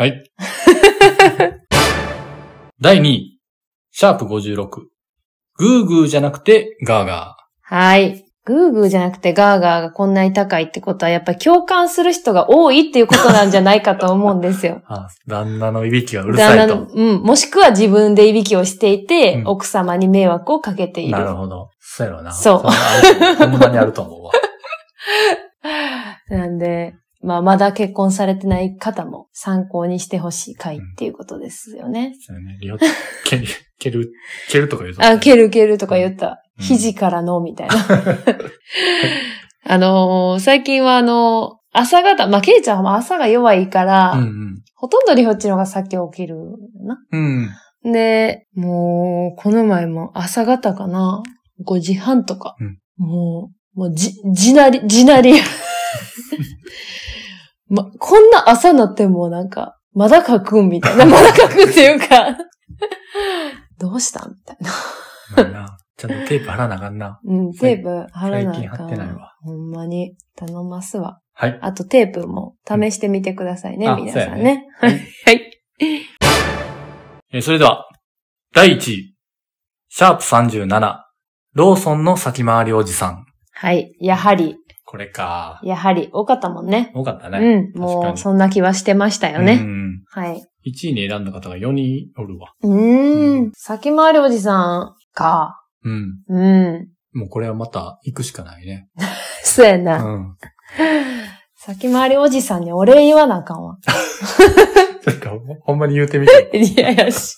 だいにい、シャープごじゅうろく。グーグーじゃなくてガーガー。はい。グーグーじゃなくてガーガーがこんなに高いってことはやっぱり共感する人が多いっていうことなんじゃないかと思うんですよ。 ああ、旦那のいびきがうるさいと。 旦那の、うん。もしくは自分でいびきをしていて、うん、奥様に迷惑をかけている。 なるほど。そうやろな。 そう。 ほんまにあると思うわ。 なんで、まあ、まだ結婚されてない方も参考にしてほしい回っていうことですよね。 そうね。 蹴る、蹴るとか言うと、ね。 あ、蹴る蹴るとか言った。 うん、 肘からの、みたいな。あのー、最近はあのー、朝方、まあ、ケイちゃんは朝が弱いから、うんうん、ほとんどリホッチの方が先起きるな。うん。で、もう、この前も朝方かな、ごじはんとか。うん、もう、もうじ、じなり、じなり。ま、こんな朝なってもなんか、まだ書くんみたいな。まだ書くっていうか、どうしたんみたいな。 まあな。ちゃんとテープ貼らなあかんな。 うん、テープ貼らなあかん。 最近貼ってないわ。 ほんまに、頼ますわ。 はい。 あとテープも試してみてくださいね、うん、皆さんね。 ねはい。はい。 えー、それでは、だいいちい、シャープさんじゅうなな、ローソンの先回りおじさん。 はい。やはり。 これか。 やはり、多かったもんね。 多かったね。 うん。もう、そんな気はしてましたよね。 うん。 はい。 いちいに選んだ方がよにんおるわ。 うーん。うん、先回りおじさんか。 うん。 うん。 もうこれはまた行くしかないね。 そうやな。うん。先回りおじさんにお礼言わなあかんわ。 なんかほんまに言うてみて。 いやいやし。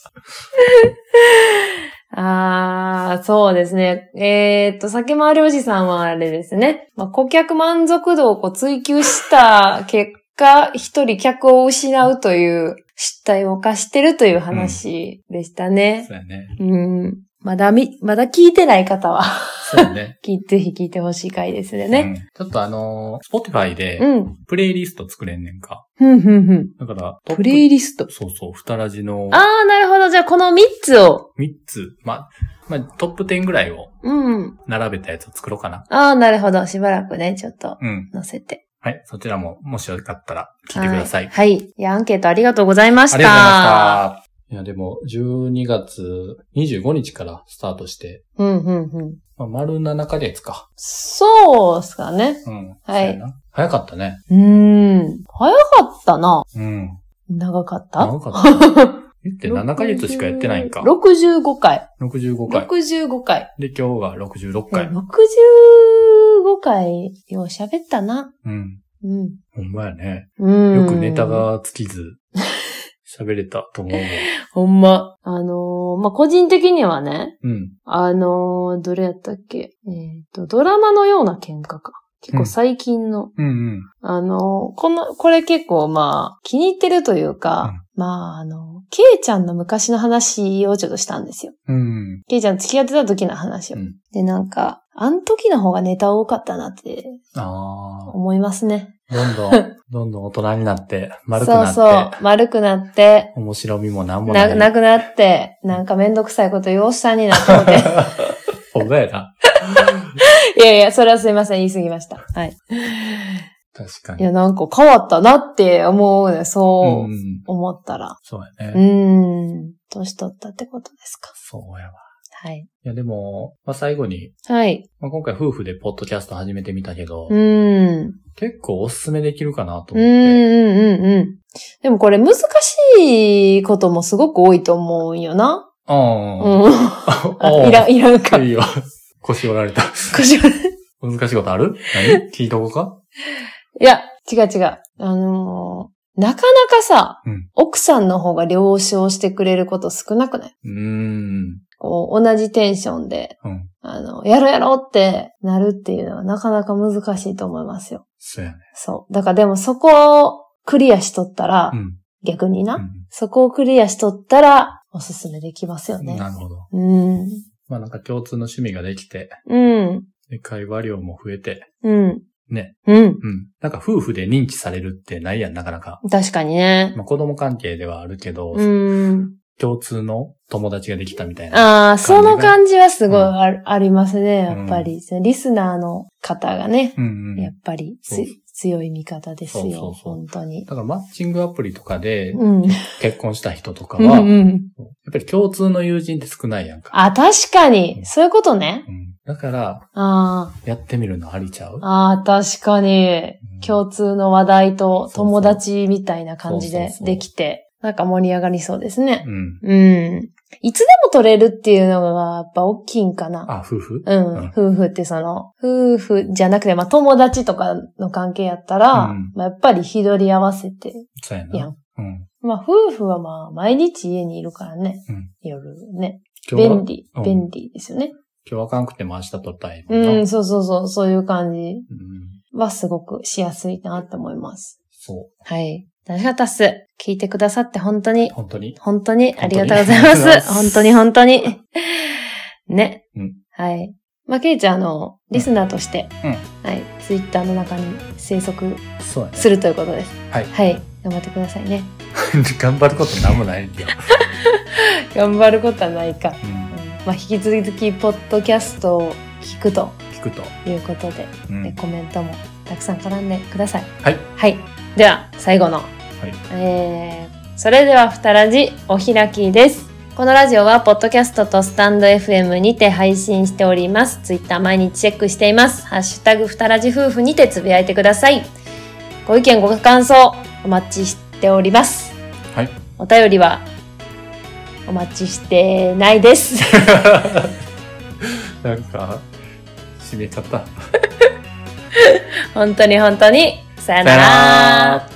あー、そうですね。えー、っと、先回りおじさんはあれですね。まあ、顧客満足度をこう追求した結果、一人客を失うという失態を犯してるという話でしたね。 うん、そうやね。 うん。まだみ、まだ聞いてない方は。 そうやね。 ぜひ聞いてほしい回ですね。 うん。ちょっとあのー、Spotify で、プレイリスト作れんねんか。 うん、うん、うん。 だから、 プレイリストそうそう、ふたらじの。 あー、なるほど。じゃあこのみっつを。 みっつ。ま、まあ、トップじゅうぐらいを。うん。並べたやつを作ろうかな。 あー、なるほど。しばらくね、ちょっと。うん。載せて。 はい。そちらも、もしよかったら、聞いてください。 はい。はい。いや、アンケートありがとうございました。 ありがとうございました。いや、でも、じゅうにがつにじゅうごにちからスタートして。 うん、うん、うん。 まあ、丸ななかげつか。 そうですかね。 うん。 はい。 早かったね。 うーん。早かったな。 うん。 長かった長かった。言ってななかげつしかやってないんか。 ろくじゅうごかい。 ろくじゅうごかい。 ろくじゅうごかい。 で、今日がろくじゅうろっかい。 ろくじゅうごかい、よう喋ったな。 うん。 うん。 ほんまやね。 うん。 よくネタが尽きず、喋れたと思うわ。 ほんま。あのー、まあ、個人的にはね。 うん。 あのー、どれやったっけえっと、ドラマのような喧嘩か。結構最近の。 うん、うんうん。 あのー、この、これ結構まあ、気に入ってるというか、うん、まあ、あの、ケイちゃんの昔の話をちょっとしたんですよ。 うん。 ケイちゃん付き合ってた時の話を。うん、で、なんか、あの時の方がネタ多かったなって、思いますね。 どんどん、どんどん大人になって、丸くなって。 そうそう、丸くなって。 面白みもなんもない。 な、なくなって、なんかめんどくさいこと言おっさんになってもて。 ほんまやな。 いやいや、それはすいません、言い過ぎました。はい。 確かに。 いや、なんか変わったなって思うね、そう思ったら。 そうやね。 うーん。年取ったってことですか。 そうやわ。 はい。 いや、でも、まあ、最後に。 はい。 まあ、今回夫婦でポッドキャスト始めてみたけど。 うーん。 結構おすすめできるかなと思って。 うんうんうんうん。でもこれ難しいこともすごく多いと思うんよな。 ああ。 うん。いらん、いらんか。 いいよ。腰折られた。 腰折られた。 難しいことある？何？聞いとこうか？ いや、違う違う。あのー、なかなかさ、うん、奥さんの方が了承してくれること少なくない？ うーん。 こう、同じテンションで、うん、あの、やろやろってなるっていうのはなかなか難しいと思いますよ。 そうやね。 そう。だからでもそこをクリアしとったら、うん、逆にな、うん、そこをクリアしとったら、おすすめできますよね。 なるほど。 うん。 まあなんか共通の趣味ができて、 うん。 で会話量も増えて、 うん。 ね。 うん。うん。 なんか夫婦で認知されるってないやん、なかなか。 確かにね。 まあ子供関係ではあるけど、 うん。 共通の友達ができたみたいな。 ああ、その感じはすごい あ,、うん、ありますね、やっぱり。うん、リスナーの方がね、うんうん、やっぱりつ強い味方ですよ、そうそうそう、本当に。 だからマッチングアプリとかで結婚した人とかは、うんうん、やっぱり共通の友人って少ないやんか。 あ、確かに。うん、そういうことね。 うん、だから、 あやってみるのありちゃう？ ああ、確かに、うん。共通の話題と友達みたいな感じでできて。なんか盛り上がりそうですね。うん。うん。いつでも取れるっていうのがやっぱ大きいんかな。 あ、夫婦？ うん。うん、夫婦ってその、夫婦じゃなくて、まあ友達とかの関係やったら、うん、まあ、やっぱり日取り合わせて。 そうやな。 やん。 うん。 まあ夫婦はまあ毎日家にいるからね。うん。夜ね。 便利、うん、便利ですよね。 今日あかんくても明日撮ったらいいもんな。 うん、そうそうそう、そういう感じはすごくしやすいなと思います。 そう。 はい。楽しかったっす。聞いてくださって本当に。 本当に本当にありがとうございます。本当に本当に。ね。うん。はい。まあ、ケイちゃん、あの、リスナーとして、うん、はい。ツイッターの中に生息するということです。 はい。 はい。頑張ってくださいね。 頑張ることなんもないんだよ。 頑張ることはないか。うん。まあ、引き続き、ポッドキャストを聞くと。 聞くと。 いうことで、うん、で、コメントもたくさん絡んでください。 はい。 はい。では、最後の。はい。えー、それでは、ふたらじ、お開きです。このラジオは、ポッドキャストとスタンド エフエム にて配信しております。ツイッター毎日チェックしています。ハッシュタグ、ふたらじ夫婦にてつぶやいてください。ご意見、ご感想、お待ちしております。 はい。 お便りは、お待ちしてないです。 なんか、締めちゃった。 本当に本当に、さよなら。